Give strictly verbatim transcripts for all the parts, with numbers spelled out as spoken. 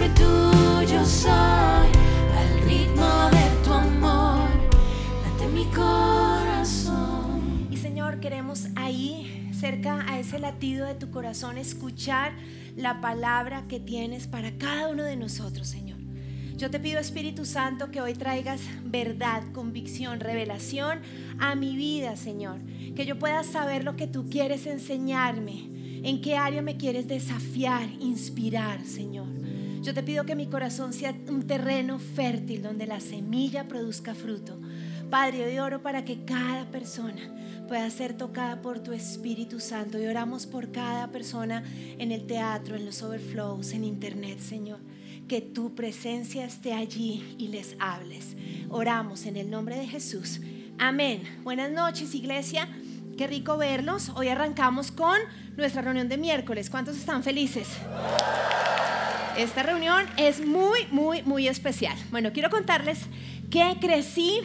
que tuyo soy, al ritmo de tu amor, late mi corazón. Y Señor, queremos ahí, cerca a ese latido de tu corazón, escuchar la palabra que tienes para cada uno de nosotros, Señor. Yo te pido, Espíritu Santo, que hoy traigas verdad, convicción, revelación a mi vida, Señor. Que yo pueda saber lo que tú quieres enseñarme, en qué área me quieres desafiar, inspirar, Señor. Yo te pido que mi corazón sea un terreno fértil donde la semilla produzca fruto. Padre, hoy oro para que cada persona pueda ser tocada por tu Espíritu Santo. Y oramos por cada persona en el teatro, en los overflows, en internet, Señor. Que tu presencia esté allí y les hables. Oramos en el nombre de Jesús. Amén. Buenas noches, iglesia. Qué rico verlos. Hoy arrancamos con nuestra reunión de miércoles. ¿Cuántos están felices? Esta reunión es muy, muy, muy especial. Bueno, quiero contarles que crecí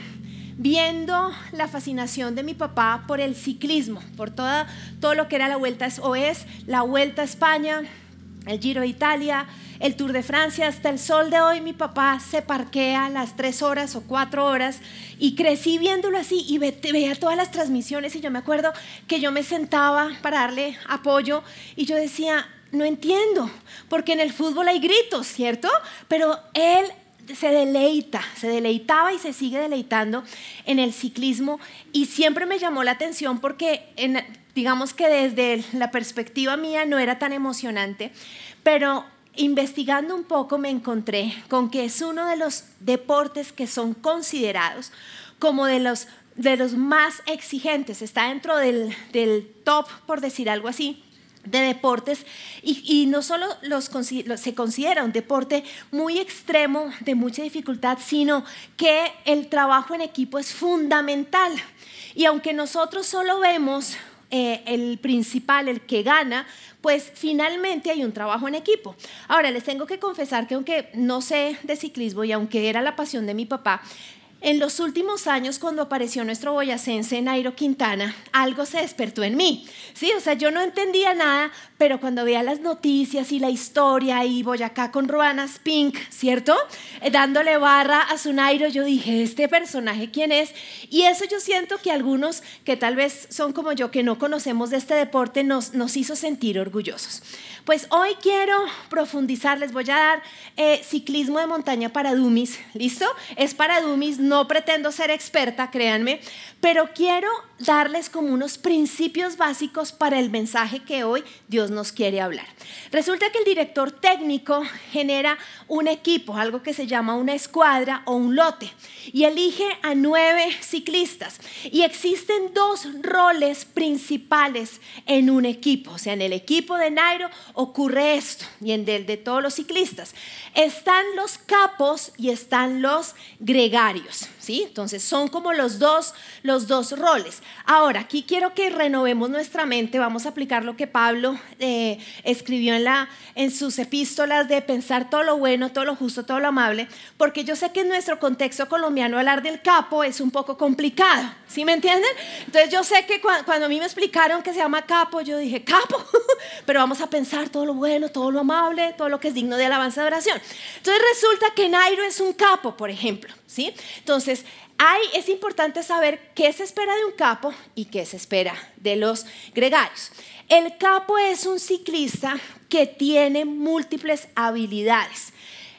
viendo la fascinación de mi papá por el ciclismo, por toda, todo lo que era la Vuelta, o es la Vuelta a España, el Giro de Italia, el Tour de Francia. Hasta el sol de hoy mi papá se parquea las tres horas o cuatro horas y crecí viéndolo así y ve, veía todas las transmisiones. Y yo me acuerdo que yo me sentaba para darle apoyo y yo decía, no entiendo, porque en el fútbol hay gritos, ¿cierto? Pero él se deleita, se deleitaba y se sigue deleitando en el ciclismo. Y siempre me llamó la atención porque en, digamos que desde la perspectiva mía no era tan emocionante, pero investigando un poco me encontré con que es uno de los deportes que son considerados como de los, de los más exigentes. Está dentro del, del top, por decir algo así, de deportes, y, y no solo los, los, se considera un deporte muy extremo, de mucha dificultad, sino que el trabajo en equipo es fundamental. Y aunque nosotros solo vemos eh, el principal, el que gana, pues finalmente hay un trabajo en equipo. Ahora, les tengo que confesar que aunque no sé de ciclismo y aunque era la pasión de mi papá, en los últimos años, cuando apareció nuestro boyacense Nairo Quintana, algo se despertó en mí, ¿sí? O sea, yo no entendía nada, pero cuando veía las noticias y la historia y Boyacá con Ruanas Pink, ¿cierto? Eh, dándole barra a su Nairo, yo dije, ¿este personaje quién es? Y eso yo siento que algunos que tal vez son como yo, que no conocemos de este deporte, nos, nos hizo sentir orgullosos. Pues hoy quiero profundizar, les voy a dar eh, ciclismo de montaña para dummies, ¿listo? Es para dummies, no pretendo ser experta, créanme, pero quiero darles como unos principios básicos para el mensaje que hoy Dios nos quiere hablar. Resulta que el director técnico genera un equipo, algo que se llama una escuadra o un lote, y elige a nueve ciclistas. Y existen dos roles principales en un equipo. O sea, en el equipo de Nairo ocurre esto, y en el de todos los ciclistas. Están los capos y están los gregarios, ¿sí? Entonces son como los dos, los dos roles. Ahora, aquí quiero que renovemos nuestra mente. Vamos a aplicar lo que Pablo eh, escribió en, la, en sus epístolas, de pensar todo lo bueno, todo lo justo, todo lo amable, porque yo sé que en nuestro contexto colombiano hablar del capo es un poco complicado, ¿sí me entienden? Entonces yo sé que cuando, cuando a mí me explicaron que se llama capo, yo dije, ¿capo? Pero vamos a pensar todo lo bueno, todo lo amable, todo lo que es digno de alabanza y adoración. Entonces resulta que Nairo es un capo, por ejemplo, ¿sí? Entonces hay, es importante saber qué se espera de un capo y qué se espera de los gregarios. El capo es un ciclista que tiene múltiples habilidades.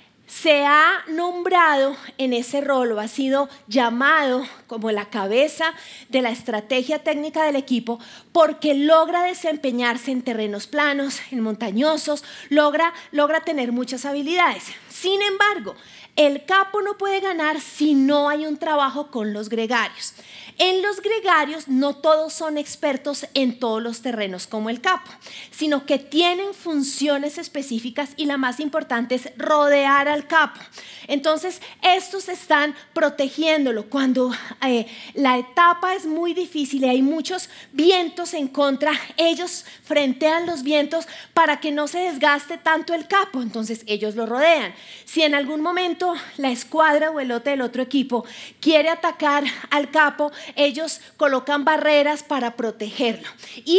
Se ha nombrado en ese rol, o ha sido llamado como la cabeza de la estrategia técnica del equipo, porque logra desempeñarse en terrenos planos, en montañosos, logra, logra tener muchas habilidades. Sin embargo, el capo no puede ganar si no hay un trabajo con los gregarios. En los gregarios no todos son expertos en todos los terrenos como el capo, sino que tienen funciones específicas, y la más importante es rodear al capo. Entonces estos están protegiéndolo cuando eh, la etapa es muy difícil y hay muchos vientos en contra. Ellos frentean los vientos para que no se desgaste tanto el capo, entonces ellos lo rodean. Si en algún momento la escuadra o el lote del otro equipo quiere atacar al capo, ellos colocan barreras para protegerlo. Y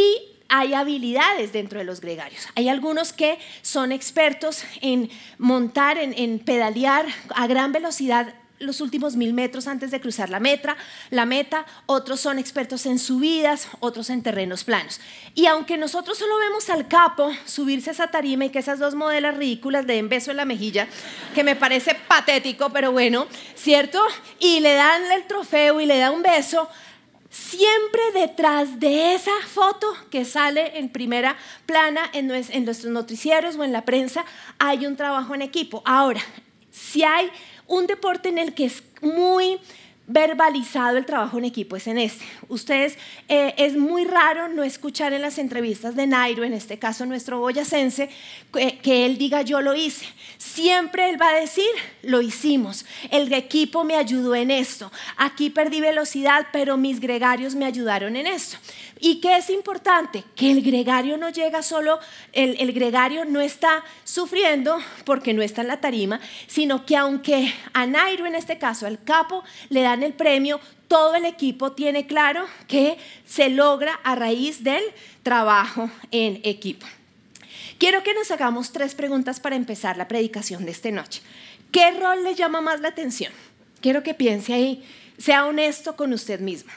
hay habilidades dentro de los gregarios. Hay algunos que son expertos en montar, en, en pedalear a gran velocidad los últimos mil metros antes de cruzar la meta, la meta, otros son expertos en subidas, otros en terrenos planos. Y aunque nosotros solo vemos al capo subirse a esa tarima y que esas dos modelos ridículas le den beso en la mejilla, que me parece patético, pero bueno, ¿cierto? Y le dan el trofeo y le da un beso, siempre detrás de esa foto que sale en primera plana en nuestros noticieros o en la prensa, hay un trabajo en equipo. Ahora, si hay un deporte en el que es muy verbalizado el trabajo en equipo, es en este. Ustedes, eh, es muy raro no escuchar en las entrevistas de Nairo, en este caso nuestro boyacense, que, que él diga yo lo hice. Siempre él va a decir, lo hicimos, el equipo me ayudó en esto, aquí perdí velocidad, pero mis gregarios me ayudaron en esto. ¿Y qué es importante? Que el gregario no llega solo, el, el gregario no está sufriendo porque no está en la tarima, sino que aunque a Nairo, en este caso, al capo, le dan el premio, todo el equipo tiene claro que se logra a raíz del trabajo en equipo. Quiero que nos hagamos tres preguntas para empezar la predicación de esta noche. ¿Qué rol le llama más la atención? Quiero que piense ahí, sea honesto con usted mismo.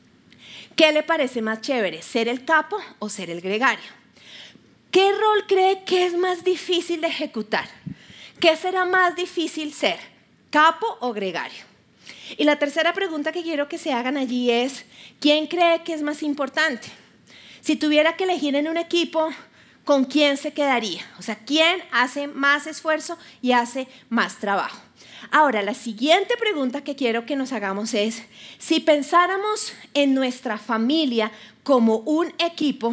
¿Qué le parece más chévere, ser el capo o ser el gregario? ¿Qué rol cree que es más difícil de ejecutar? ¿Qué será más difícil ser, capo o gregario? Y la tercera pregunta que quiero que se hagan allí es, ¿quién cree que es más importante? Si tuviera que elegir en un equipo, ¿con quién se quedaría? O sea, ¿quién hace más esfuerzo y hace más trabajo? Ahora, la siguiente pregunta que quiero que nos hagamos es, si pensáramos en nuestra familia como un equipo,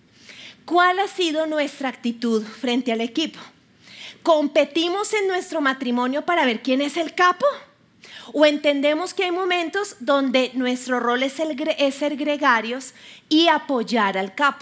¿cuál ha sido nuestra actitud frente al equipo? ¿Competimos en nuestro matrimonio para ver quién es el capo? ¿O entendemos que hay momentos donde nuestro rol es, el, es ser gregarios y apoyar al capo?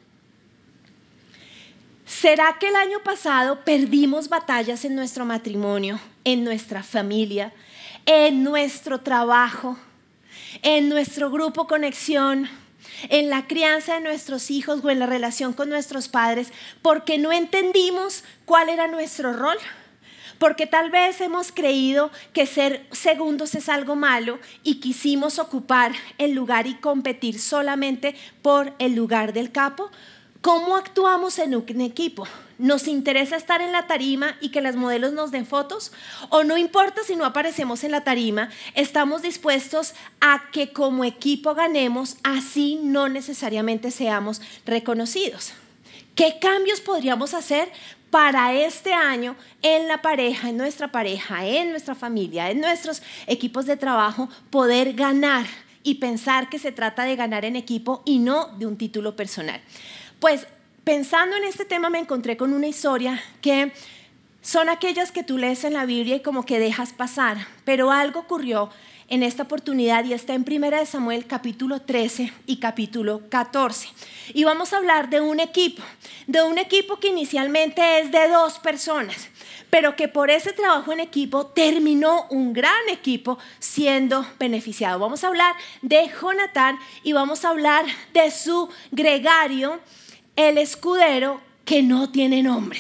¿Será que el año pasado perdimos batallas en nuestro matrimonio, en nuestra familia, en nuestro trabajo, en nuestro grupo Conexión, en la crianza de nuestros hijos o en la relación con nuestros padres, porque no entendimos cuál era nuestro rol? Porque tal vez hemos creído que ser segundos es algo malo y quisimos ocupar el lugar y competir solamente por el lugar del capo. ¿Cómo actuamos en un equipo? ¿Nos interesa estar en la tarima y que las modelos nos den fotos? ¿O no importa si no aparecemos en la tarima? ¿Estamos dispuestos a que como equipo ganemos, así no necesariamente seamos reconocidos? ¿Qué cambios podríamos hacer para este año en la pareja, en nuestra pareja, en nuestra familia, en nuestros equipos de trabajo, poder ganar y pensar que se trata de ganar en equipo y no de un título personal? Pues pensando en este tema me encontré con una historia que son aquellas que tú lees en la Biblia y como que dejas pasar, pero algo ocurrió en esta oportunidad y está en Primera de Samuel capítulo trece y capítulo catorce. Y vamos a hablar de un equipo, de un equipo que inicialmente es de dos personas, pero que por ese trabajo en equipo terminó un gran equipo siendo beneficiado. Vamos a hablar de Jonatán y vamos a hablar de su gregario, el escudero, que no tiene nombre.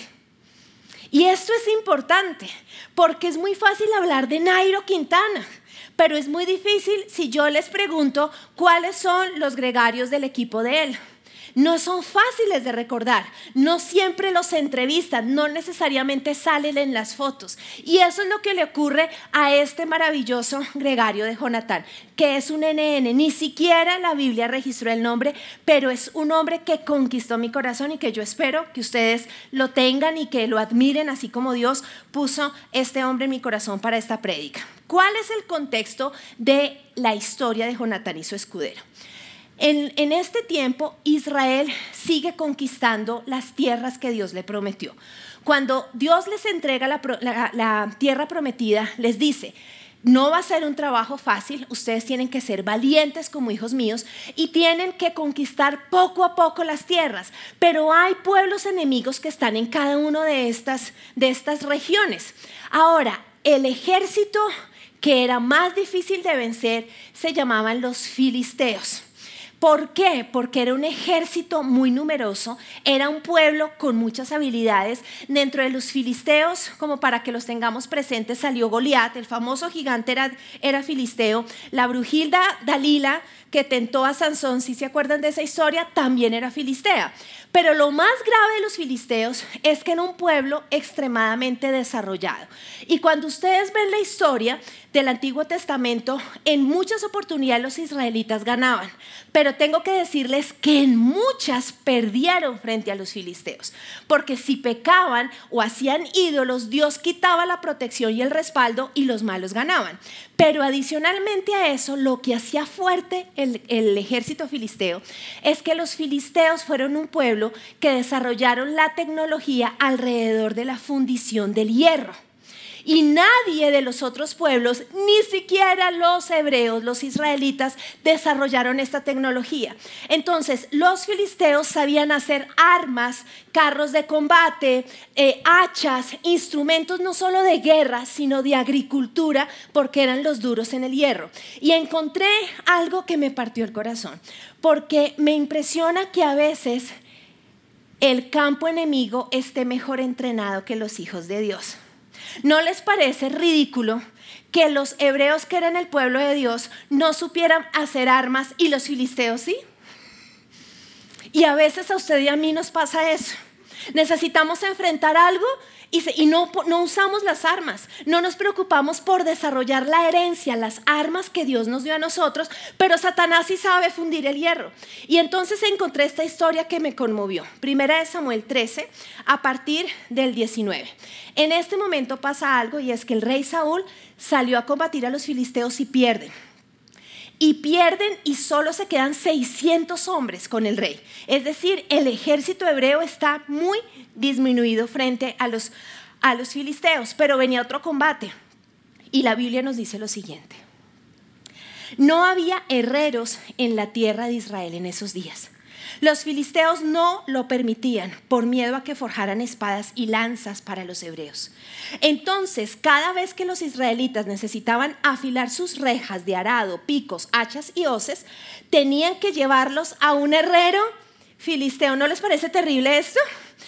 Y esto es importante porque es muy fácil hablar de Nairo Quintana, pero es muy difícil si yo les pregunto cuáles son los gregarios del equipo de él. No son fáciles de recordar, no siempre los entrevistan, no necesariamente salen en las fotos. Y eso es lo que le ocurre a este maravilloso gregario de Jonatán, que es un N N, ni siquiera la Biblia registró el nombre, pero es un hombre que conquistó mi corazón y que yo espero que ustedes lo tengan y que lo admiren, así como Dios puso este hombre en mi corazón para esta prédica. ¿Cuál es el contexto de la historia de Jonatán y su escudero? En, en este tiempo, Israel sigue conquistando las tierras que Dios le prometió. Cuando Dios les entrega la, la, la tierra prometida, les dice, no va a ser un trabajo fácil, ustedes tienen que ser valientes como hijos míos y tienen que conquistar poco a poco las tierras, pero hay pueblos enemigos que están en cada una de estas, de estas regiones. Ahora, el ejército que era más difícil de vencer se llamaban los filisteos. ¿Por qué? Porque era un ejército muy numeroso, era un pueblo con muchas habilidades. Dentro de los filisteos, como para que los tengamos presentes, salió Goliat, el famoso gigante era, era filisteo. La brujilda Dalila, que tentó a Sansón, si se acuerdan de esa historia, también era filistea. Pero lo más grave de los filisteos es que era un pueblo extremadamente desarrollado. Y cuando ustedes ven la historia del Antiguo Testamento, en muchas oportunidades los israelitas ganaban. Pero tengo que decirles que en muchas perdieron frente a los filisteos. Porque si pecaban o hacían ídolos, Dios quitaba la protección y el respaldo y los malos ganaban. Pero adicionalmente a eso, lo que hacía fuerte el, el ejército filisteo es que los filisteos fueron un pueblo que desarrollaron la tecnología alrededor de la fundición del hierro. Y nadie de los otros pueblos, ni siquiera los hebreos, los israelitas, desarrollaron esta tecnología. Entonces, los filisteos sabían hacer armas, carros de combate, eh, hachas, instrumentos no solo de guerra, sino de agricultura, porque eran los duros en el hierro. Y encontré algo que me partió el corazón, porque me impresiona que a veces el campo enemigo esté mejor entrenado que los hijos de Dios. ¿No les parece ridículo que los hebreos, que eran el pueblo de Dios, no supieran hacer armas y los filisteos sí? Y a veces a usted y a mí nos pasa eso. Necesitamos enfrentar algo y, se, y no, no usamos las armas. No nos preocupamos por desarrollar la herencia, las armas que Dios nos dio a nosotros, pero Satanás sí sabe fundir el hierro. Y entonces encontré esta historia que me conmovió. Primera de Samuel trece, a partir del diecinueve. En este momento pasa algo, y es que el rey Saúl salió a combatir a los filisteos y pierden. Y pierden y solo se quedan seiscientos hombres con el rey. Es decir, el ejército hebreo está muy disminuido frente a los, a los filisteos. Pero venía otro combate. Y la Biblia nos dice lo siguiente: no había herreros en la tierra de Israel en esos días. Los filisteos no lo permitían por miedo a que forjaran espadas y lanzas para los hebreos. Entonces, cada vez que los israelitas necesitaban afilar sus rejas de arado, picos, hachas y hoces, tenían que llevarlos a un herrero filisteo. ¿No les parece terrible esto?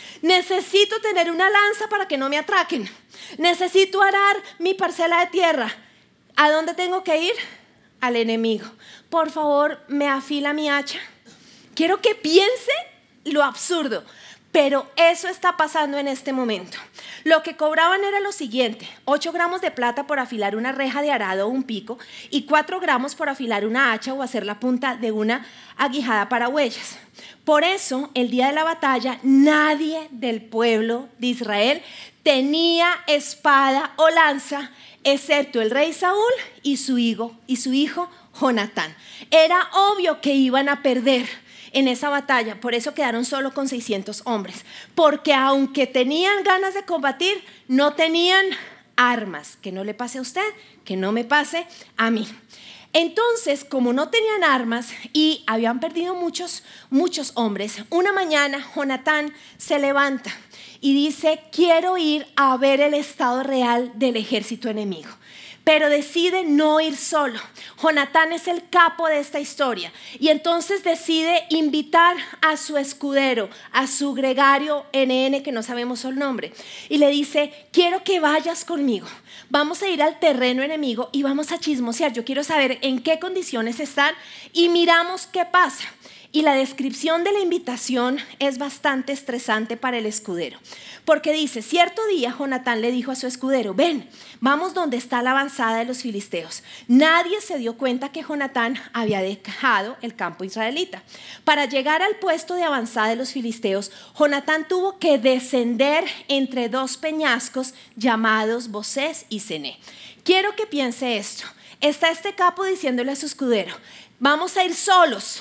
Necesito tener una lanza para que no me atraquen. Necesito arar mi parcela de tierra. ¿A dónde tengo que ir? Al enemigo. Por favor, ¿me afila mi hacha? Quiero que piense lo absurdo, pero eso está pasando en este momento. Lo que cobraban era lo siguiente: ocho gramos de plata por afilar una reja de arado o un pico, y cuatro gramos por afilar una hacha o hacer la punta de una aguijada para huellas. Por eso, el día de la batalla, nadie del pueblo de Israel tenía espada o lanza, excepto el rey Saúl y su hijo, y su hijo Jonatán. Era obvio que iban a perder en esa batalla, por eso quedaron solo con seiscientos hombres, porque aunque tenían ganas de combatir, no tenían armas. Que no le pase a usted, que no me pase a mí. Entonces, como no tenían armas y habían perdido muchos, muchos hombres, una mañana Jonatán se levanta y dice: quiero ir a ver el estado real del ejército enemigo. Pero decide no ir solo. Jonatán es el capo de esta historia. Y entonces decide invitar a su escudero, a su gregario N N, que no sabemos el nombre. Y le dice: quiero que vayas conmigo. Vamos a ir al terreno enemigo y vamos a chismosear. Yo quiero saber en qué condiciones están y miramos qué pasa. Y la descripción de la invitación es bastante estresante para el escudero, porque dice: cierto día Jonatán le dijo a su escudero: ven, vamos donde está la avanzada de los filisteos. Nadie se dio cuenta que Jonatán había dejado el campo israelita. Para llegar al puesto de avanzada de los filisteos, Jonatán tuvo que descender entre dos peñascos llamados Bosés y Cené. Quiero que piense esto: está este capo diciéndole a su escudero: vamos a ir solos.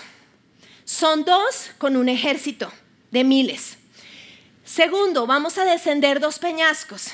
Son dos con un ejército de miles. Segundo, vamos a descender dos peñascos.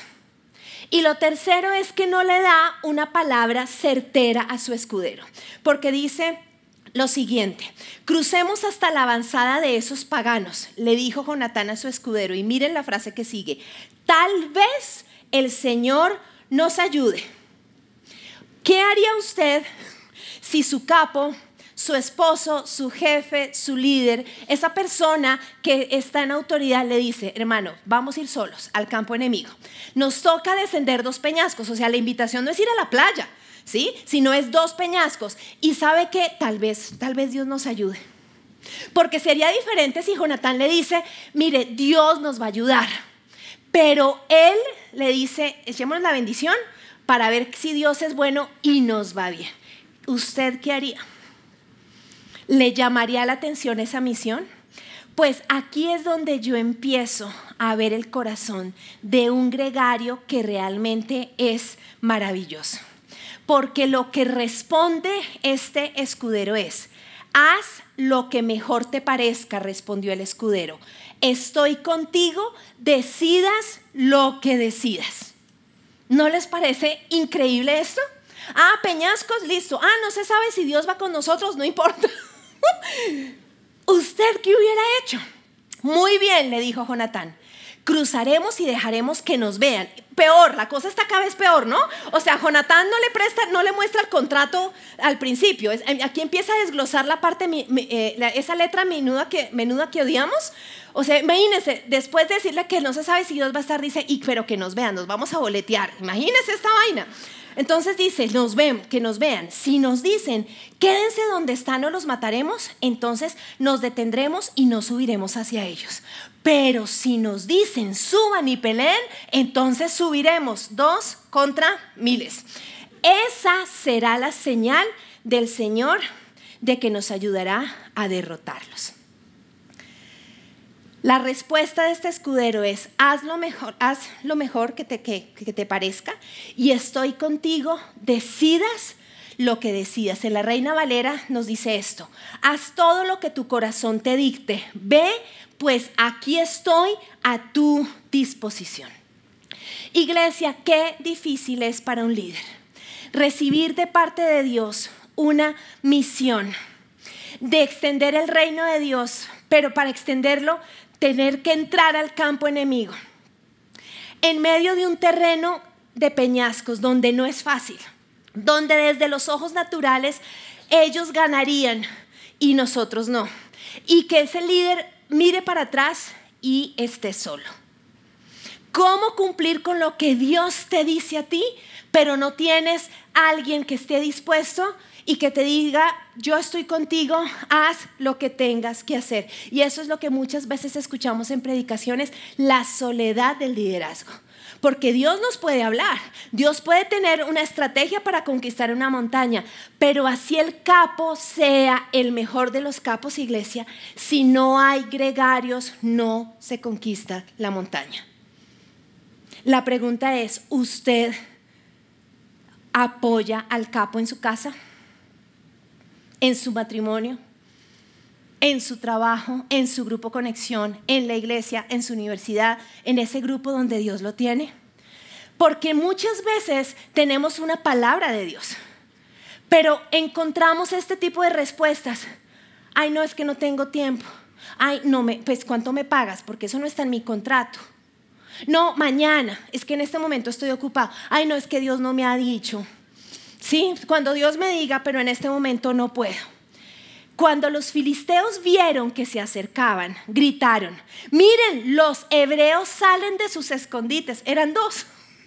Y lo tercero es que no le da una palabra certera a su escudero, porque dice lo siguiente: crucemos hasta la avanzada de esos paganos, le dijo Jonatán a su escudero. Y miren la frase que sigue: tal vez el Señor nos ayude. ¿Qué haría usted si su capo, su esposo, su jefe, su líder, esa persona que está en autoridad le dice, hermano, vamos a ir solos al campo enemigo. Nos toca descender dos peñascos, o sea, la invitación no es ir a la playa, ¿sí? Sino es dos peñascos. Y sabe que tal vez, tal vez Dios nos ayude. Porque sería diferente si Jonatán le dice, mire, Dios nos va a ayudar. Pero él le dice, echémonos la bendición para ver si Dios es bueno y nos va bien. ¿Usted qué haría? ¿Le llamaría la atención esa misión? Pues aquí es donde yo empiezo a ver el corazón de un gregario que realmente es maravilloso. Porque lo que responde este escudero es, haz lo que mejor te parezca, respondió el escudero. Estoy contigo, decidas lo que decidas. ¿No les parece increíble esto? Ah, peñascos, listo. Ah, no se sabe si Dios va con nosotros, no importa. ¿Usted qué hubiera hecho? Muy bien, le dijo Jonatán. Cruzaremos y dejaremos que nos vean. Peor, la cosa está cada vez peor, ¿no? O sea, Jonatán no le presta, no le muestra el contrato al principio. Es, aquí empieza a desglosar la parte, eh, la, esa letra menuda que, menuda que odiamos. O sea, imagínense, después de decirle que no se sabe si Dios va a estar, dice, y, pero que nos vean, nos vamos a boletear. Imagínense esta vaina. Entonces dice, nos ven, que nos vean. Si nos dicen, quédense donde están o los mataremos, entonces nos detendremos y no subiremos hacia ellos. Pero si nos dicen, suban y peleen, entonces subiremos dos contra miles. Esa será la señal del Señor de que nos ayudará a derrotarlos. La respuesta de este escudero es, haz lo mejor, haz lo mejor que te, que, que te parezca y estoy contigo, decidas lo que decidas. En la Reina Valera nos dice esto, haz todo lo que tu corazón te dicte, ve, pues aquí estoy a tu disposición. Iglesia, qué difícil es para un líder recibir de parte de Dios una misión de extender el reino de Dios, pero para extenderlo tener que entrar al campo enemigo en medio de un terreno de peñascos donde no es fácil, donde desde los ojos naturales ellos ganarían y nosotros no, y que ese líder mire para atrás y esté solo. ¿Cómo cumplir con lo que Dios te dice a ti, pero no tienes a alguien que esté dispuesto y que te diga, yo estoy contigo, haz lo que tengas que hacer? Y eso es lo que muchas veces escuchamos en predicaciones, la soledad del liderazgo. Porque Dios nos puede hablar, Dios puede tener una estrategia para conquistar una montaña, pero así el capo sea el mejor de los capos, iglesia, si no hay gregarios, no se conquista la montaña. La pregunta es, ¿usted apoya al capo en su casa? ¿En su matrimonio? ¿En su trabajo? ¿En su grupo conexión? ¿En la iglesia? ¿En su universidad? ¿En ese grupo donde Dios lo tiene? Porque muchas veces tenemos una palabra de Dios, pero encontramos este tipo de respuestas. Ay, no, es que no tengo tiempo. Ay, no, me, pues ¿cuánto me pagas? Porque eso no está en mi contrato. No, mañana, es que en este momento estoy ocupado. Ay, no, es que Dios no me ha dicho. Sí, cuando Dios me diga, pero en este momento no puedo. Cuando los filisteos vieron que se acercaban, gritaron, miren, los hebreos salen de sus escondites. Eran dos.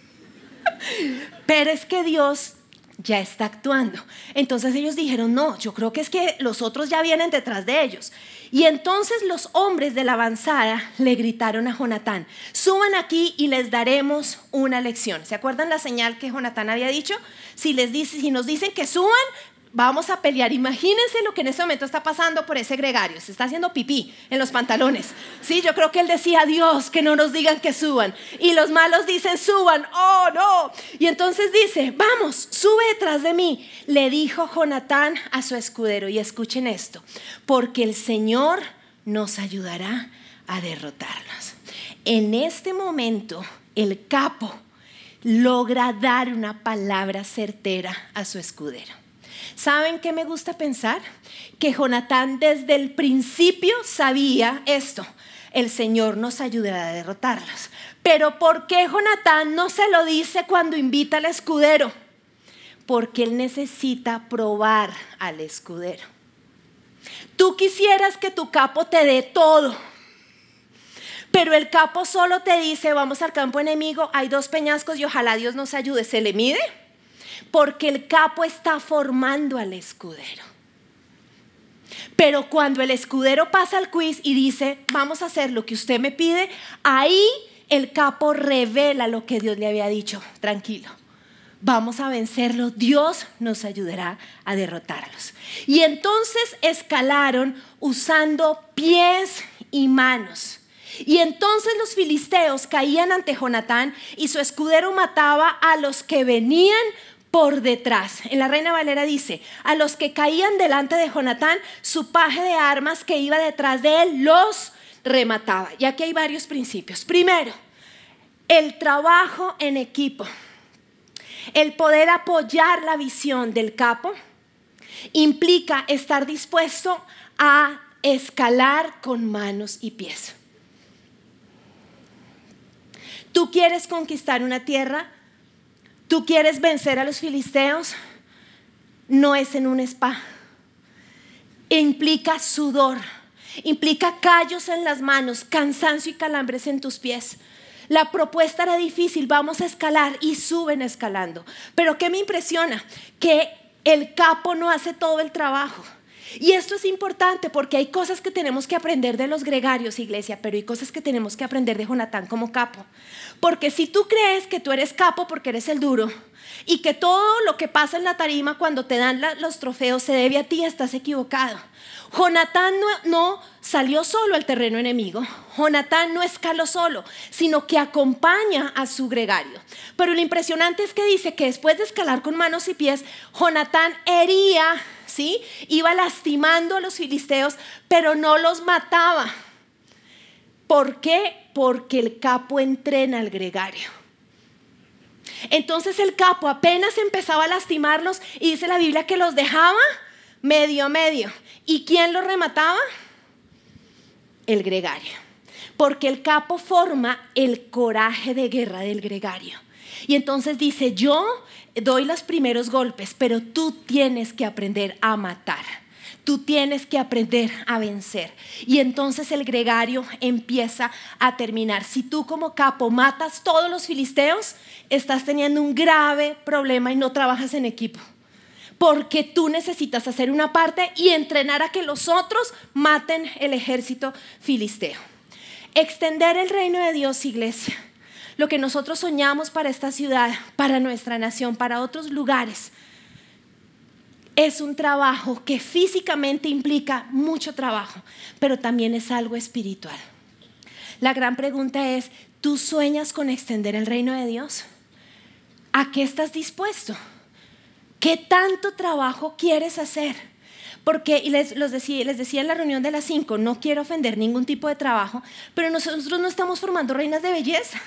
Pero es que Dios ya está actuando. Entonces ellos dijeron, no, yo creo que es que los otros ya vienen detrás de ellos. Y entonces los hombres de la avanzada le gritaron a Jonatán, suban aquí y les daremos una lección. ¿Se acuerdan la señal que Jonatán había dicho? Si, les dice, si nos dicen que suban, vamos a pelear. Imagínense lo que en este momento está pasando por ese gregario. Se está haciendo pipí en los pantalones. Sí, yo creo que él decía, Dios, que no nos digan que suban. Y los malos dicen, suban. Oh, no. Y entonces dice, vamos, sube detrás de mí. Le dijo Jonatán a su escudero. Y escuchen esto. Porque el Señor nos ayudará a derrotarlos. En este momento, el capo logra dar una palabra certera a su escudero. ¿Saben qué me gusta pensar? Que Jonatán desde el principio sabía esto. El Señor nos ayudará a derrotarlos. Pero ¿por qué Jonatán no se lo dice cuando invita al escudero? Porque él necesita probar al escudero. Tú quisieras que tu capo te dé todo, pero el capo solo te dice, vamos al campo enemigo, hay dos peñascos y ojalá Dios nos ayude. ¿Se le mide? Porque el capo está formando al escudero. Pero cuando el escudero pasa al quiz y dice, vamos a hacer lo que usted me pide, ahí el capo revela lo que Dios le había dicho. Tranquilo, vamos a vencerlo, Dios nos ayudará a derrotarlos. Y entonces escalaron usando pies y manos. Y entonces los filisteos caían ante Jonatán y su escudero mataba a los que venían por detrás. En la Reina Valera dice, a los que caían delante de Jonatán, su paje de armas que iba detrás de él los remataba. Y aquí hay varios principios. Primero, el trabajo en equipo. El poder apoyar la visión del capo implica estar dispuesto a escalar con manos y pies. ¿Tú quieres conquistar una tierra? ¿Tú quieres vencer a los filisteos? No es en un spa. Implica sudor, implica callos en las manos, cansancio y calambres en tus pies. La propuesta era difícil, vamos a escalar, y suben escalando. Pero ¿qué me impresiona? Que el capo no hace todo el trabajo. Y esto es importante porque hay cosas que tenemos que aprender de los gregarios, iglesia, pero hay cosas que tenemos que aprender de Jonatán como capo. Porque si tú crees que tú eres capo porque eres el duro y que todo lo que pasa en la tarima cuando te dan la, los trofeos se debe a ti, estás equivocado. Jonatán no, no salió solo al terreno enemigo. Jonatán no escaló solo, sino que acompaña a su gregario. Pero lo impresionante es que dice que después de escalar con manos y pies, Jonatán hería, ¿sí? Iba lastimando a los filisteos, pero no los mataba. ¿Por qué? Porque el capo entrena al gregario. Entonces el capo apenas empezaba a lastimarlos y dice la Biblia que los dejaba medio a medio. ¿Y quién los remataba? El gregario. Porque el capo forma el coraje de guerra del gregario. Y entonces dice, yo doy los primeros golpes, pero tú tienes que aprender a matar. Tú tienes que aprender a vencer. Y entonces el gregario empieza a terminar. Si tú como capo matas todos los filisteos, estás teniendo un grave problema y no trabajas en equipo. Porque tú necesitas hacer una parte y entrenar a que los otros maten el ejército filisteo. Extender el reino de Dios, iglesia. Lo que nosotros soñamos para esta ciudad, para nuestra nación, para otros lugares, es un trabajo que físicamente implica mucho trabajo, pero también es algo espiritual. La gran pregunta es, ¿tú sueñas con extender el reino de Dios? ¿A qué estás dispuesto? ¿Qué tanto trabajo quieres hacer? Porque y les, los decía, les decía en la reunión de las cinco, no quiero ofender ningún tipo de trabajo, pero nosotros no estamos formando reinas de belleza.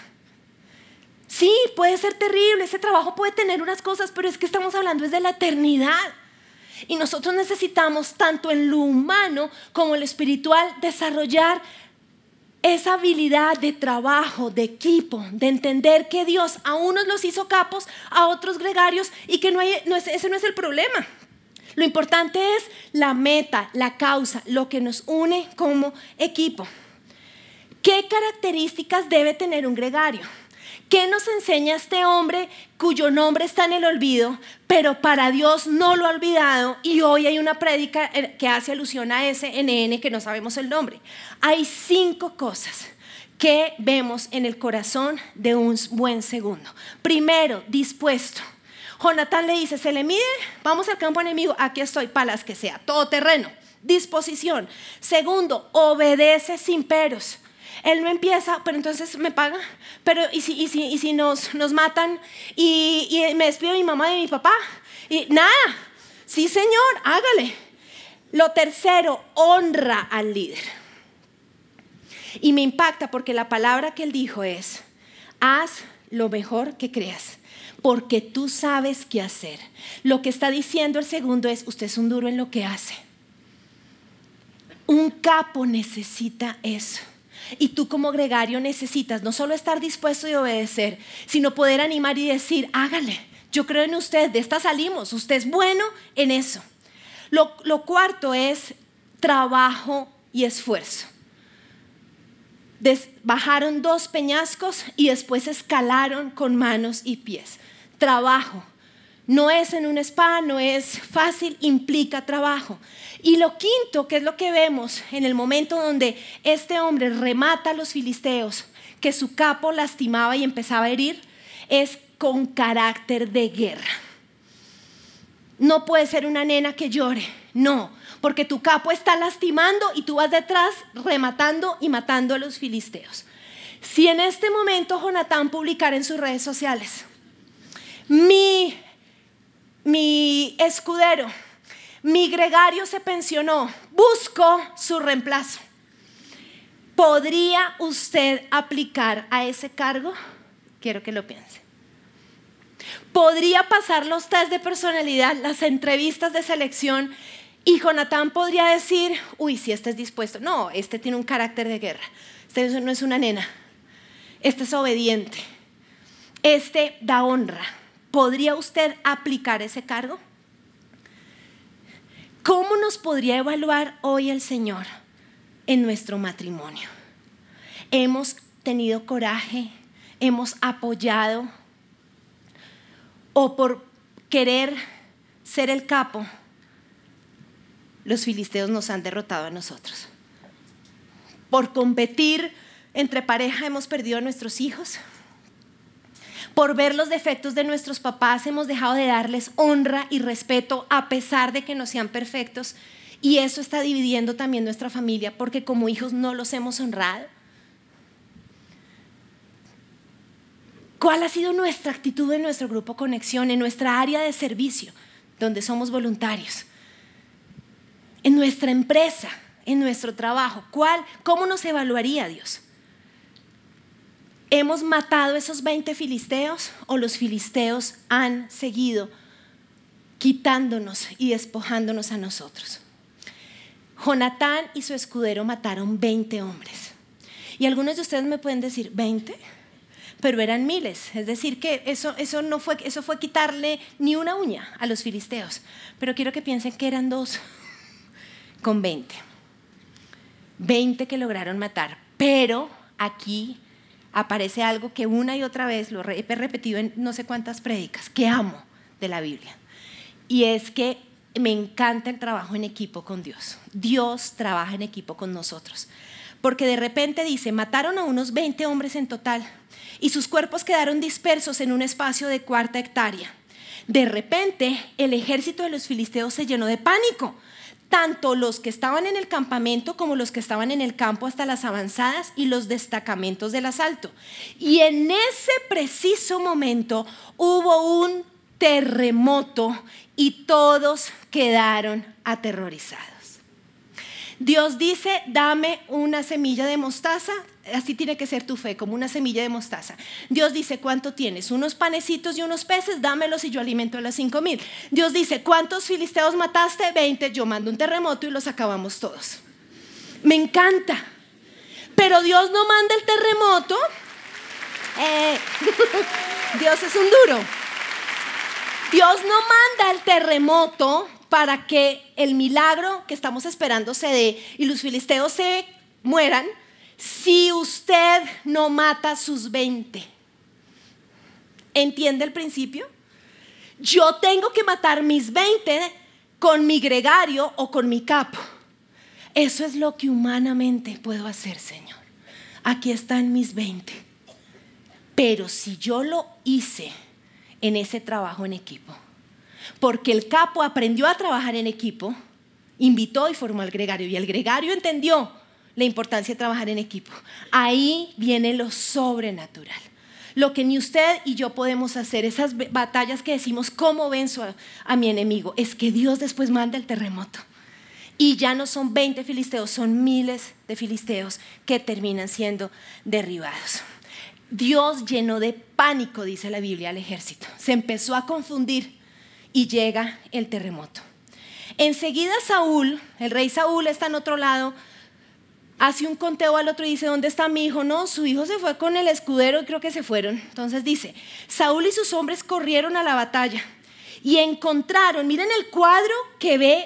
Sí, puede ser terrible, ese trabajo puede tener unas cosas, pero es que estamos hablando es de la eternidad. Y nosotros necesitamos, tanto en lo humano como en lo espiritual, desarrollar esa habilidad de trabajo, de equipo, de entender que Dios a unos los hizo capos, a otros gregarios, y que no hay, no es, ese no es el problema. Lo importante es la meta, la causa, lo que nos une como equipo. ¿Qué características debe tener un gregario? ¿Qué nos enseña este hombre cuyo nombre está en el olvido, pero para Dios no lo ha olvidado? Y hoy hay una prédica que hace alusión a ese N N que no sabemos el nombre. Hay cinco cosas que vemos en el corazón de un buen segundo. Primero, dispuesto. Jonatán le dice, ¿se le mide? Vamos al campo enemigo, aquí estoy, para las que sea, todo terreno, disposición. Segundo, obedece sin peros. Él no empieza, pero entonces me paga, pero y si, y si, y si nos, nos matan y, y me despido de mi mamá y de mi papá, y nada, sí señor, hágale. Lo tercero, honra al líder. Y me impacta porque la palabra que él dijo es, haz lo mejor que creas, porque tú sabes qué hacer. Lo que está diciendo el segundo es, usted es un duro en lo que hace. Un capo necesita eso. Y tú como gregario necesitas no solo estar dispuesto y obedecer, sino poder animar y decir, hágale, yo creo en usted, de esta salimos, usted es bueno en eso. Lo, lo cuarto es trabajo y esfuerzo. Des- bajaron dos peñascos y después escalaron con manos y pies. Trabajo. No es en una espada, no es fácil, implica trabajo. Y lo quinto, que es lo que vemos en el momento donde este hombre remata a los filisteos, que su capo lastimaba y empezaba a herir, es con carácter de guerra. No puede ser una nena que llore, no, porque tu capo está lastimando y tú vas detrás rematando y matando a los filisteos. Si en este momento Jonatán publicara en sus redes sociales, mi, mi escudero, mi gregario se pensionó, busco su reemplazo, ¿podría usted aplicar a ese cargo? Quiero que lo piense. ¿Podría pasar los test de personalidad, las entrevistas de selección y Jonatán podría decir, uy, si este es dispuesto? No, este tiene un carácter de guerra. Este no es una nena. Este es obediente. Este da honra. ¿Podría usted aplicar ese cargo? ¿Cómo nos podría evaluar hoy el Señor en nuestro matrimonio? ¿Hemos tenido coraje? ¿Hemos apoyado? ¿O por querer ser el capo, los filisteos nos han derrotado a nosotros? ¿Por competir entre pareja hemos perdido a nuestros hijos? ¿Por ver los defectos de nuestros papás hemos dejado de darles honra y respeto a pesar de que no sean perfectos? Y eso está dividiendo también nuestra familia porque como hijos no los hemos honrado. ¿Cuál ha sido nuestra actitud en nuestro grupo Conexión, en nuestra área de servicio, donde somos voluntarios? En nuestra empresa, en nuestro trabajo, ¿cuál, ¿cómo nos evaluaría Dios? ¿Hemos matado esos veinte filisteos o los filisteos han seguido quitándonos y despojándonos a nosotros? Jonatán y su escudero mataron veinte hombres. Y algunos de ustedes me pueden decir, ¿veinte? Pero eran miles, es decir que eso, eso, no fue, eso fue quitarle ni una uña a los filisteos. Pero quiero que piensen que eran dos con veinte. veinte que lograron matar. Pero aquí aparece algo que una y otra vez lo he repetido en no sé cuántas prédicas, que amo de la Biblia. Y es que me encanta el trabajo en equipo con Dios. Dios trabaja en equipo con nosotros. Porque de repente dice, mataron a unos veinte hombres en total y sus cuerpos quedaron dispersos en un espacio de cuarta hectárea. De repente el ejército de los filisteos se llenó de pánico, tanto los que estaban en el campamento como los que estaban en el campo hasta las avanzadas y los destacamentos del asalto. Y en ese preciso momento hubo un terremoto y todos quedaron aterrorizados. Dios dice, dame una semilla de mostaza, así tiene que ser tu fe, como una semilla de mostaza. Dios dice, ¿cuánto tienes? Unos panecitos y unos peces, dámelos y yo alimento a las cinco mil. Dios dice, ¿cuántos filisteos mataste? veinte, yo mando un terremoto y los acabamos todos. Me encanta, pero Dios no manda el terremoto. Eh, Dios es un duro. Dios no manda el terremoto para que el milagro que estamos esperando se dé y los filisteos se mueran si usted no mata sus veinte. ¿Entiende el principio? Yo tengo que matar mis veinte con mi gregario o con mi capo. Eso es lo que humanamente puedo hacer, Señor. Aquí están mis veinte. Pero si yo lo hice en ese trabajo en equipo, porque el capo aprendió a trabajar en equipo, invitó y formó al gregario y el gregario entendió la importancia de trabajar en equipo. Ahí viene lo sobrenatural, lo que ni usted y yo podemos hacer. Esas batallas que decimos, ¿cómo venzo a, a mi enemigo? Es que Dios después manda el terremoto y ya no son veinte filisteos, son miles de filisteos que terminan siendo derribados. Dios llenó de pánico, dice la Biblia, al ejército. Se empezó a confundir y llega el terremoto. Enseguida Saúl, el rey Saúl está en otro lado, hace un conteo al otro y dice, ¿dónde está mi hijo? No, su hijo se fue con el escudero y creo que se fueron. Entonces dice, Saúl y sus hombres corrieron a la batalla y encontraron, miren el cuadro que ve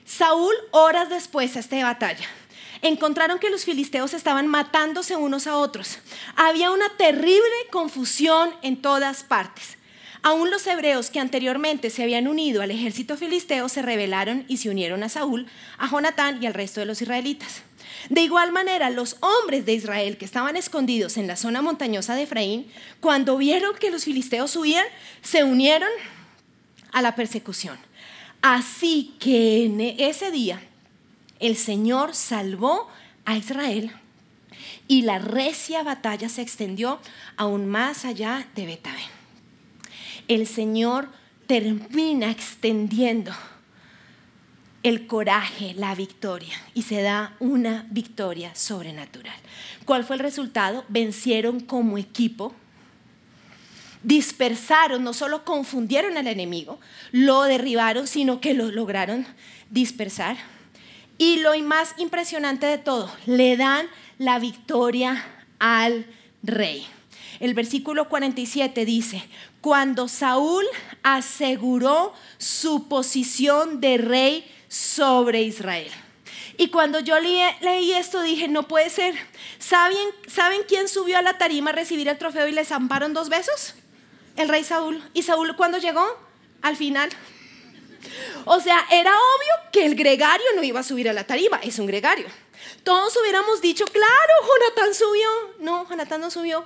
Saúl, horas después de esta batalla, encontraron que los filisteos estaban matándose unos a otros. Había una terrible confusión en todas partes. Aún los hebreos que anteriormente se habían unido al ejército filisteo se rebelaron y se unieron a Saúl, a Jonatán y al resto de los israelitas. De igual manera, los hombres de Israel que estaban escondidos en la zona montañosa de Efraín, cuando vieron que los filisteos huían, se unieron a la persecución. Así que en ese día el Señor salvó a Israel y la recia batalla se extendió aún más allá de Bet-aven. El Señor termina extendiendo el coraje, la victoria, y se da una victoria sobrenatural. ¿Cuál fue el resultado? Vencieron como equipo, dispersaron, no solo confundieron al enemigo, lo derribaron, sino que lo lograron dispersar. Y lo más impresionante de todo, le dan la victoria al rey. El versículo cuarenta y siete dice: cuando Saúl aseguró su posición de rey sobre Israel. Y cuando yo leí, leí esto dije, no puede ser. ¿Saben, ¿Saben quién subió a la tarima a recibir el trofeo y le zamparon dos besos? El rey Saúl. ¿Y Saúl cuándo llegó? Al final. O sea, era obvio que el gregario no iba a subir a la tarima, es un gregario. Todos hubiéramos dicho, claro, Jonatán subió. No, Jonatán no subió.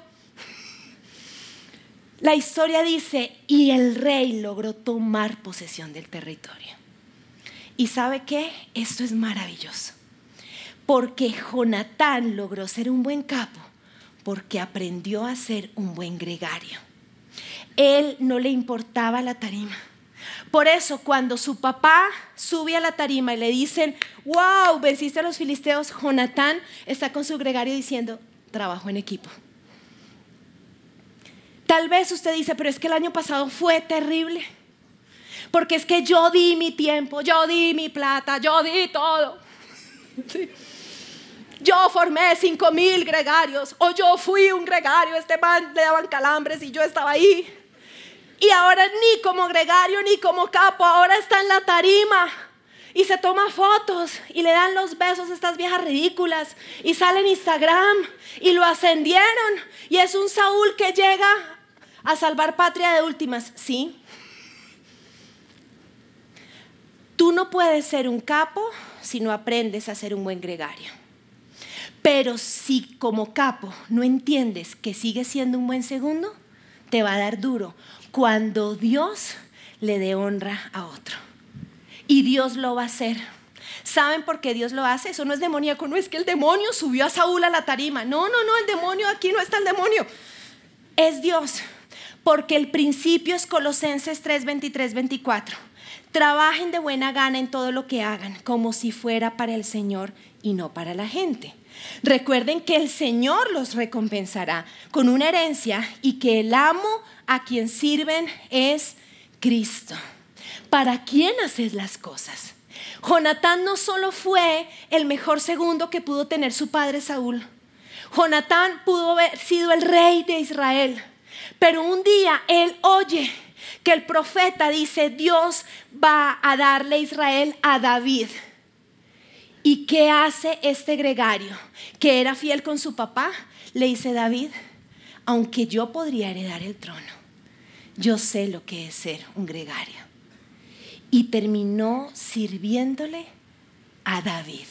La historia dice, y el rey logró tomar posesión del territorio. ¿Y sabe qué? Esto es maravilloso. Porque Jonatán logró ser un buen capo, porque aprendió a ser un buen gregario. Él no le importaba la tarima. Por eso cuando su papá sube a la tarima y le dicen, wow, venciste a los filisteos, Jonatán está con su gregario diciendo, trabajo en equipo. Tal vez usted dice, pero es que el año pasado fue terrible, porque es que yo di mi tiempo, yo di mi plata, yo di todo. Sí. Yo formé cinco mil gregarios, o yo fui un gregario, este man le daban calambres y yo estaba ahí. Y ahora ni como gregario ni como capo, ahora está en la tarima y se toma fotos y le dan los besos a estas viejas ridículas y sale en Instagram y lo ascendieron y es un Saúl que llega a salvar patria de últimas. Sí. Tú no puedes ser un capo si no aprendes a ser un buen gregario. Pero si como capo no entiendes que sigues siendo un buen segundo, te va a dar duro cuando Dios le dé honra a otro. Y Dios lo va a hacer. ¿Saben por qué Dios lo hace? Eso no es demoníaco, no es que el demonio subió a Saúl a la tarima. No, no, no, el demonio, aquí no está el demonio. Es Dios. Porque el principio es Colosenses tres, veintitrés, veinticuatro. Trabajen de buena gana en todo lo que hagan, como si fuera para el Señor y no para la gente. Recuerden que el Señor los recompensará con una herencia y que el amo a quien sirven es Cristo. ¿Para quién haces las cosas? Jonatán no solo fue el mejor segundo que pudo tener su padre Saúl. Jonatán pudo haber sido el rey de Israel. Pero un día él oye que el profeta dice, Dios va a darle a Israel a David. ¿Y qué hace este gregario que era fiel con su papá? Le dice, David, aunque yo podría heredar el trono, yo sé lo que es ser un gregario. Y terminó sirviéndole a David.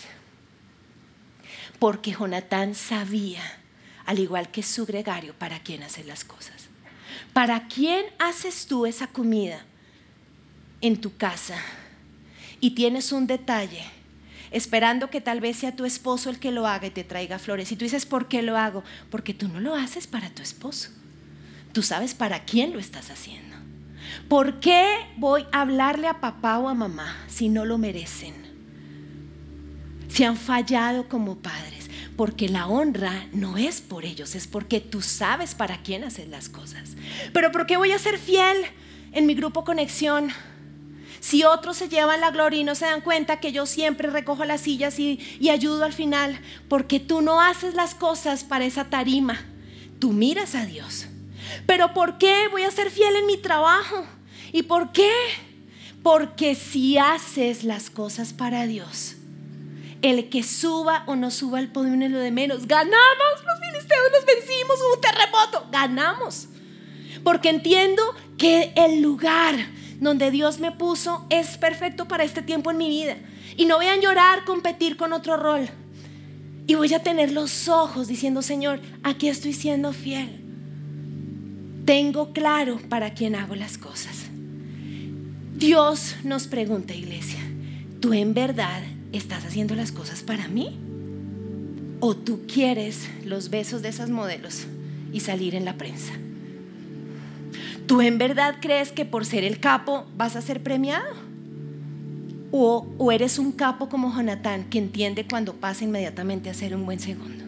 Porque Jonatán sabía, al igual que su gregario, para quién hacer las cosas. ¿Para quién haces tú esa comida en tu casa? Y tienes un detalle, esperando que tal vez sea tu esposo el que lo haga y te traiga flores. Y tú dices, ¿por qué lo hago? Porque tú no lo haces para tu esposo. Tú sabes para quién lo estás haciendo. ¿Por qué voy a hablarle a papá o a mamá si no lo merecen? Si han fallado como padres. Porque la honra no es por ellos, es porque tú sabes para quién hacer las cosas. Pero ¿por qué voy a ser fiel en mi grupo Conexión? Si otros se llevan la gloria y no se dan cuenta que yo siempre recojo las sillas y, y ayudo al final. Porque tú no haces las cosas para esa tarima, tú miras a Dios. Pero ¿por qué voy a ser fiel en mi trabajo? ¿Y por qué? Porque si haces las cosas para Dios, el que suba o no suba al podio es lo de menos. Ganamos, los filisteos los vencimos, hubo un terremoto, ganamos. Porque entiendo que el lugar donde Dios me puso es perfecto para este tiempo en mi vida. Y no voy a llorar, competir con otro rol. Y voy a tener los ojos diciendo: Señor, aquí estoy siendo fiel. Tengo claro para quién hago las cosas. Dios nos pregunta, iglesia: ¿tú en verdad estás haciendo las cosas para mí? ¿O tú quieres los besos de esas modelos y salir en la prensa? ¿Tú en verdad crees que por ser el capo vas a ser premiado? ¿O, o eres un capo como Jonatán, que entiende cuando pasa inmediatamente a ser un buen segundo?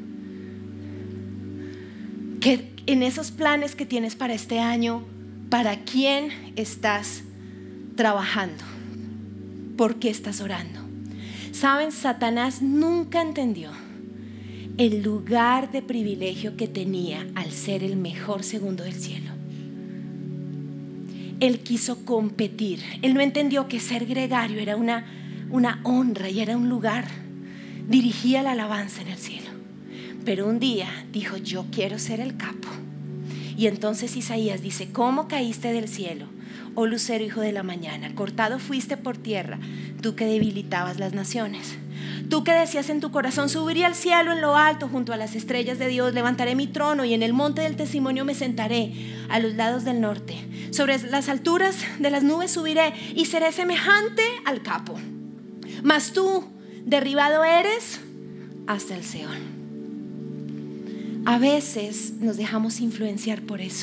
Que en esos planes que tienes para este año, ¿para quién estás trabajando? ¿Por qué estás orando? Saben, Satanás nunca entendió el lugar de privilegio que tenía al ser el mejor segundo del cielo. Él quiso competir. Él no entendió que ser gregario era una, una honra y era un lugar. Dirigía la alabanza en el cielo. Pero un día dijo: yo quiero ser el capo. Y entonces Isaías dice: ¿cómo caíste del cielo, oh lucero hijo de la mañana? Cortado fuiste por tierra, tú que debilitabas las naciones. Tú que decías en tu corazón: subiré al cielo en lo alto junto a las estrellas de Dios, levantaré mi trono y en el monte del testimonio me sentaré a los lados del norte. Sobre las alturas de las nubes subiré y seré semejante al capo. Mas tú derribado eres hasta el Seol. A veces nos dejamos influenciar por eso,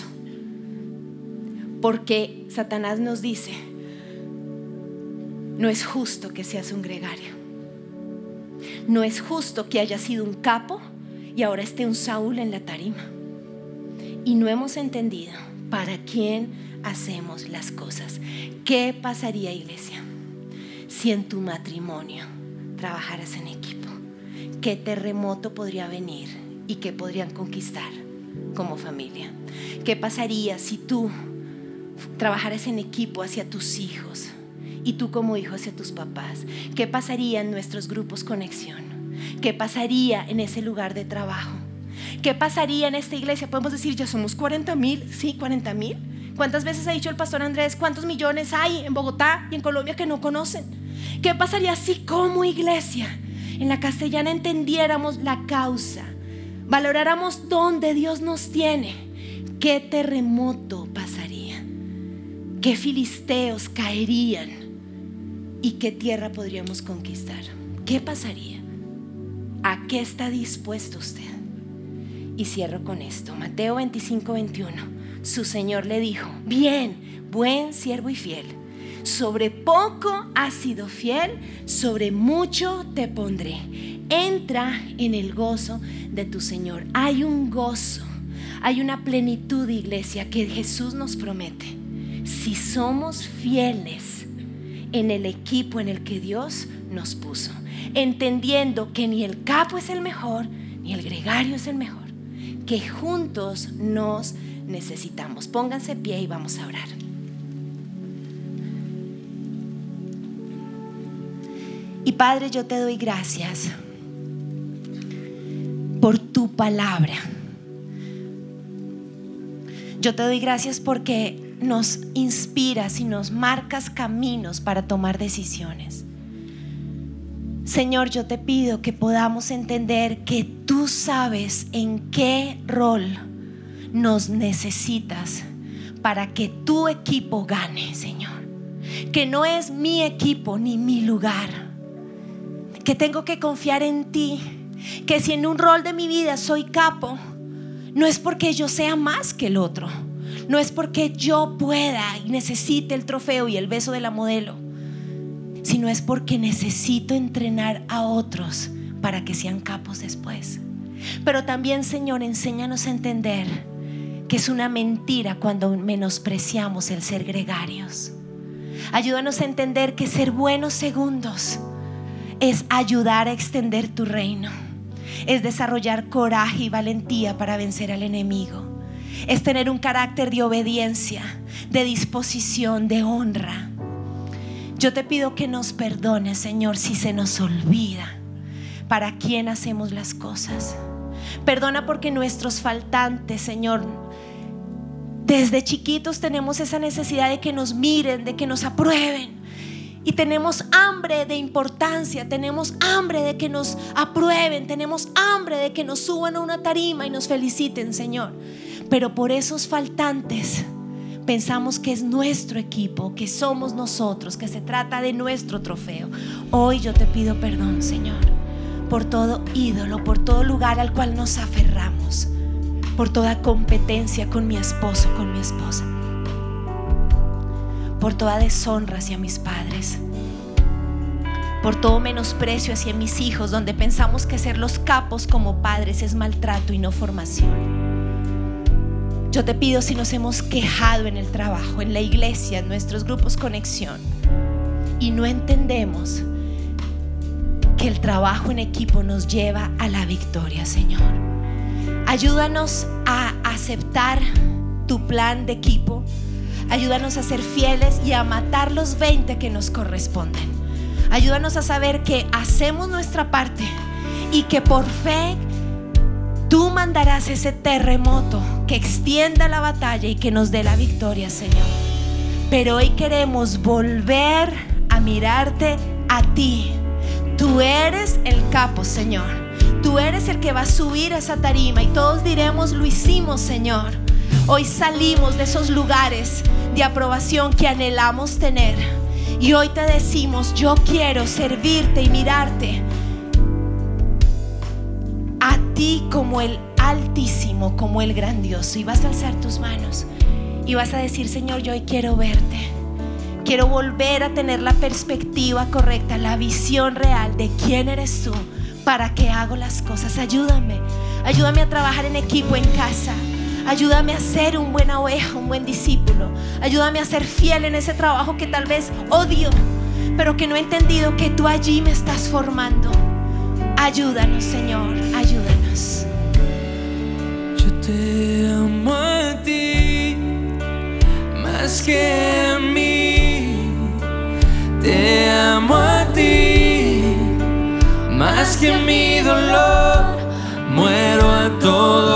porque Satanás nos dice: no es justo que seas un gregario. No es justo que haya sido un capo y ahora esté un Saúl en la tarima. Y no hemos entendido para quién hacemos las cosas. ¿Qué pasaría, iglesia, si en tu matrimonio trabajaras en equipo? ¿Qué terremoto podría venir y qué podrían conquistar como familia? ¿Qué pasaría si tú trabajaras en equipo hacia tus hijos y tú como hijo hacia tus papás? ¿Qué pasaría en nuestros grupos conexión? ¿Qué pasaría en ese lugar de trabajo? ¿Qué pasaría en esta iglesia? Podemos decir: ya somos cuarenta mil, sí, cuarenta mil. ¿Cuántas veces ha dicho el pastor Andrés cuántos millones hay en Bogotá y en Colombia que no conocen? ¿Qué pasaría si como iglesia en la Castellana entendiéramos la causa, valoráramos dónde Dios nos tiene? ¿Qué terremoto pasaría? ¿Qué filisteos caerían? ¿Y qué tierra podríamos conquistar? ¿Qué pasaría? ¿A qué está dispuesto usted? Y cierro con esto. Mateo veinticinco, veintiuno. Su Señor le dijo: bien, buen siervo y fiel. Sobre poco has sido fiel, sobre mucho te pondré. Entra en el gozo de tu Señor. Hay un gozo, hay una plenitud, iglesia, que Jesús nos promete. Si somos fieles en el equipo en el que Dios nos puso, entendiendo que ni el capo es el mejor, ni el gregario es el mejor, que juntos nos necesitamos. Pónganse pie y vamos a orar. Y Padre, yo te doy gracias por tu palabra. Yo te doy gracias porque nos inspiras y nos marcas caminos para tomar decisiones. Señor, yo te pido que podamos entender que tú sabes en qué rol nos necesitas para que tu equipo gane, Señor. Que no es mi equipo ni mi lugar, que tengo que confiar en ti, que si en un rol de mi vida soy capo, no es porque yo sea más que el otro, no es porque yo pueda y necesite el trofeo y el beso de la modelo, sino es porque necesito entrenar a otros para que sean capos después. Pero también, Señor, enséñanos a entender que es una mentira cuando menospreciamos el ser gregarios. Ayúdanos a entender que ser buenos segundos es ayudar a extender tu reino, es desarrollar coraje y valentía para vencer al enemigo, es tener un carácter de obediencia, de disposición, de honra. Yo te pido que nos perdones, Señor, si se nos olvida para quién hacemos las cosas. Perdona porque nuestros faltantes, Señor, desde chiquitos tenemos esa necesidad de que nos miren, de que nos aprueben. Y tenemos hambre de importancia, tenemos hambre de que nos aprueben, tenemos hambre de que nos suban a una tarima y nos feliciten, Señor. Pero por esos faltantes pensamos que es nuestro equipo, que somos nosotros, que se trata de nuestro trofeo. Hoy yo te pido perdón, Señor, por todo ídolo, por todo lugar al cual nos aferramos, por toda competencia con mi esposo, con mi esposa, por toda deshonra hacia mis padres, por todo menosprecio hacia mis hijos, donde pensamos que ser los capos como padres es maltrato y no formación. Yo te pido, si nos hemos quejado en el trabajo, en la iglesia, en nuestros grupos conexión, y no entendemos que el trabajo en equipo nos lleva a la victoria, Señor, ayúdanos a aceptar tu plan de equipo. Ayúdanos a ser fieles y a matar los veinte que nos corresponden. Ayúdanos a saber que hacemos nuestra parte y que por fe tú mandarás ese terremoto que extienda la batalla y que nos dé la victoria, Señor. Pero hoy queremos volver a mirarte a ti. Tú eres el capo, Señor. Tú eres el que va a subir a esa tarima y todos diremos: lo hicimos, Señor. Hoy salimos de esos lugares de aprobación que anhelamos tener y hoy te decimos: yo quiero servirte y mirarte a ti como el Altísimo, como el Grandioso. Y vas a alzar tus manos y vas a decir: Señor, yo hoy quiero verte. Quiero volver a tener la perspectiva correcta, la visión real de quién eres tú, para qué hago las cosas. Ayúdame, ayúdame a trabajar en equipo en casa. Ayúdame a ser un buen oveja, un buen discípulo. Ayúdame a ser fiel en ese trabajo que tal vez odio, pero que no he entendido que tú allí me estás formando. Ayúdanos, Señor, ayúdanos. Yo te amo a ti más que a mí. Te amo a ti más que a mi dolor. Muero a todo